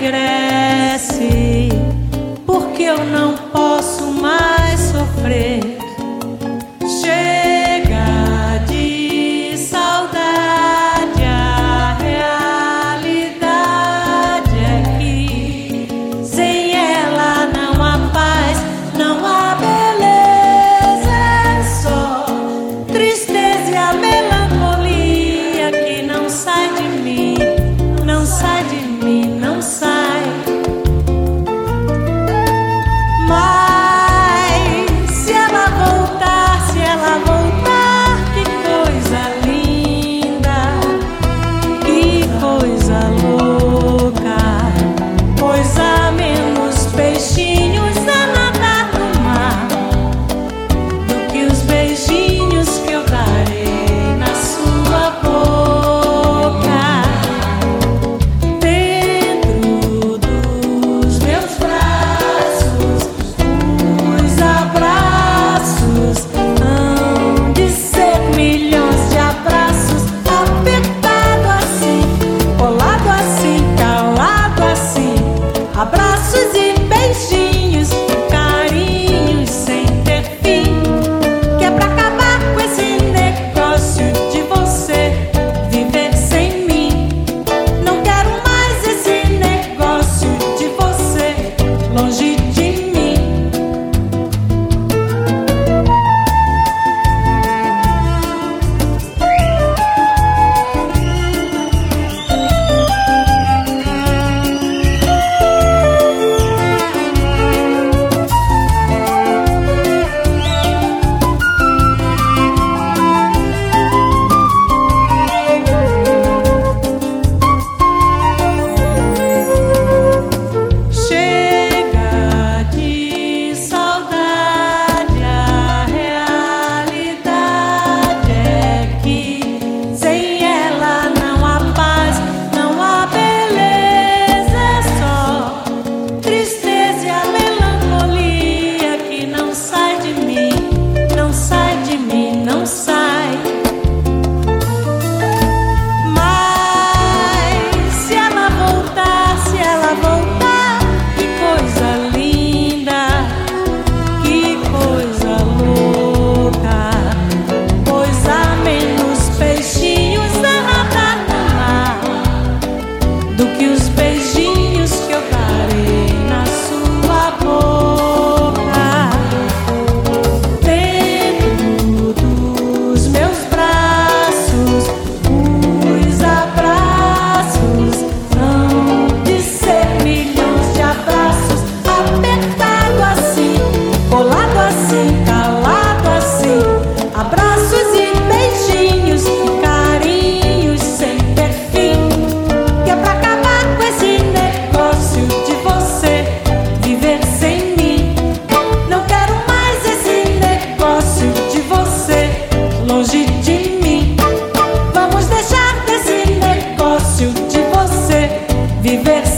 cresce, porque eu não posso mais sofrer. Chega de saudade, a realidade é que sem ela não há paz, não há beleza, é só tristeza e a melancolia que não sai de mim, não sai de mim, não sai. Mas se ela voltar, que coisa linda, que coisa louca, pois há menos peixinhos a nadar no mar do que os beijinhos que eu darei na sua boca. Dentro dos meus braços, os abraços hão de ser milhões de abraços, apertado assim, colado assim, calado assim, abraços e beijinhos, carinhos sem ter fim, que é pra acabar com esse negócio de você viver sem mim. Não quero mais esse negócio de você longe de mim. Chega de saudade, a realidade é que sem ela não há paz, não há beleza, é só tristeza e a melancolia que não sai de mim, não sai de mim, não sai. Mas se ela voltar, que coisa linda, que coisa louca, pois há menos peixinhos a nadar no mar do que os beijinhos que eu darei na sua boca. Dentro dos meus braços, os abraços hão de ser milhões de abraços, apertado assim, colado assim, calado assim, abraços e beijinhos, carinhos sem ter fim, que é pra acabar com esse negócio de você viver sem mim. Não quero mais esse negócio de você longe de mim. Vamos deixar desse negócio de você viver